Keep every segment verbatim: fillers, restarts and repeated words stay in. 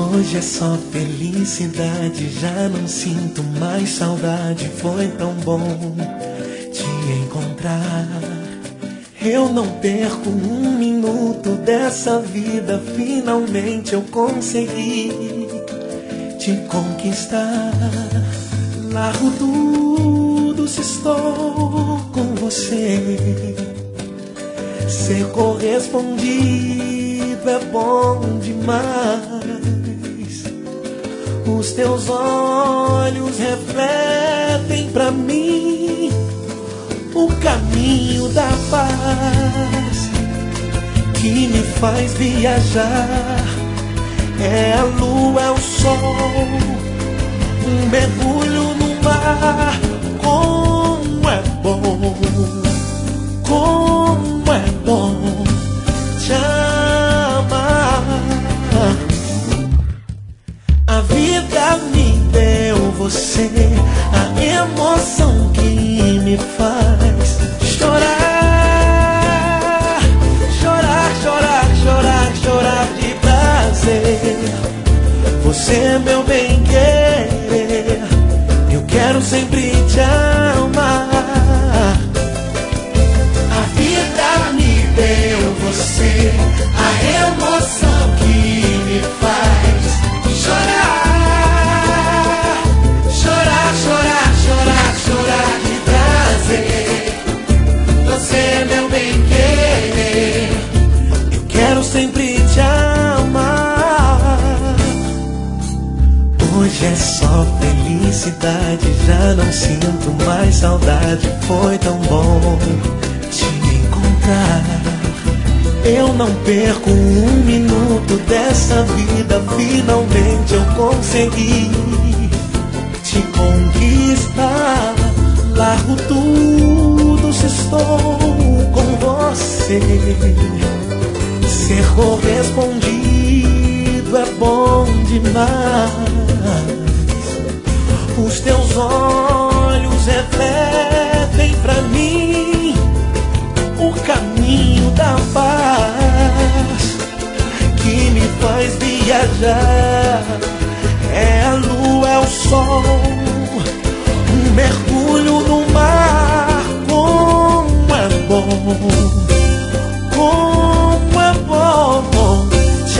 Hoje é só felicidade, já não sinto mais saudade. Foi tão bom te encontrar. Eu não perco um minuto dessa vida. Finalmente eu consegui te conquistar. Largo tudo se estou com você. Ser correspondido é bom demais. Os teus olhos refletem pra mim o caminho da paz que me faz viajar. É a lua, é o sol, um mergulho no mar. Como é bom, como é bom te amar. A vida me deu você, a emoção que me faz chorar, chorar, chorar, chorar, chorar de prazer. Você é meu bem-querer, eu quero sempre te amar. A vida me deu você, a emoção que me faz chorar, chorar, chorar, chorar, chorar de prazer. Você é meu bem-querer, eu quero sempre te amar. Hoje é só felicidade, já não sinto mais saudade. Foi tão bom te encontrar. Eu não perco um minuto dessa vida. Finalmente eu consegui te conquistar. Largo tudo se estou com você. Ser correspondido é bom demais. Os teus olhos refletem pra mim o caminho da paz que me faz viajar. É a lua, é o sol, um mergulho no mar. Como é bom, como é bom te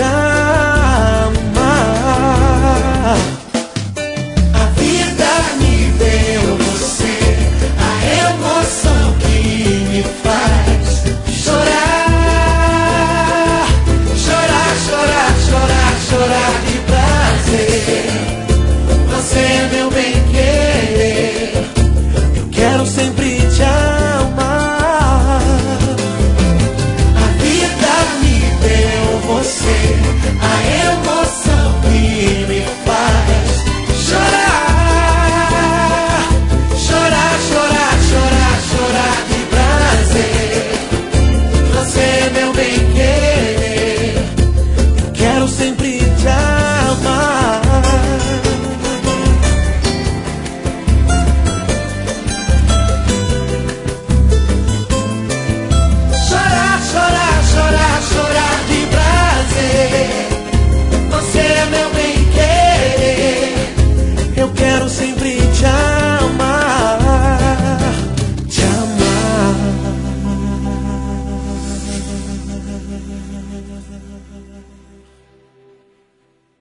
amar. A vida me deu você, a emoção que me faz chorar, chorar, chorar, chorar, chorar de prazer. Você é meu bem-querer, eu quero sempre te amar. A vida me deu você, a emoção que me faz chorar, chorar, chorar, chorar, chorar de prazer. Você é meu bem-querer, eu quero sempre te amar.